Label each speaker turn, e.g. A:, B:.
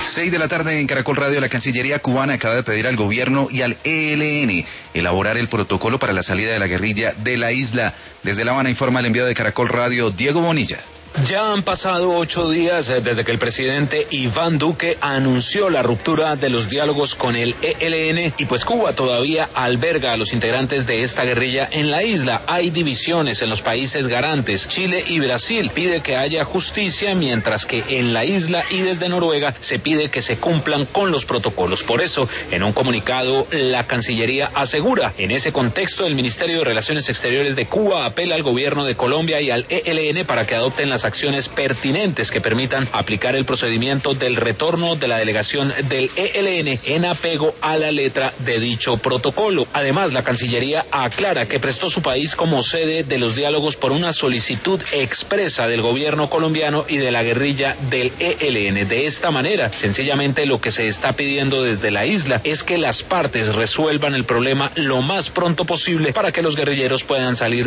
A: 6 de la tarde en Caracol Radio, la Cancillería cubana acaba de pedir al gobierno y al ELN elaborar el protocolo para la salida de la guerrilla de la isla. Desde La Habana informa el enviado de Caracol Radio, Diego Bonilla.
B: Ya han pasado 8 días desde que el presidente Iván Duque anunció la ruptura de los diálogos con el ELN y pues Cuba todavía alberga a los integrantes de esta guerrilla en la isla. Hay divisiones en los países garantes. Chile y Brasil pide que haya justicia, mientras que en la isla y desde Noruega se pide que se cumplan con los protocolos. Por eso, en un comunicado, la Cancillería asegura: en ese contexto, el Ministerio de Relaciones Exteriores de Cuba apela al gobierno de Colombia y al ELN para que adopten las acciones pertinentes que permitan aplicar el procedimiento del retorno de la delegación del ELN en apego a la letra de dicho protocolo. Además, la Cancillería aclara que prestó su país como sede de los diálogos por una solicitud expresa del gobierno colombiano y de la guerrilla del ELN. De esta manera, sencillamente lo que se está pidiendo desde la isla es que las partes resuelvan el problema lo más pronto posible para que los guerrilleros puedan salir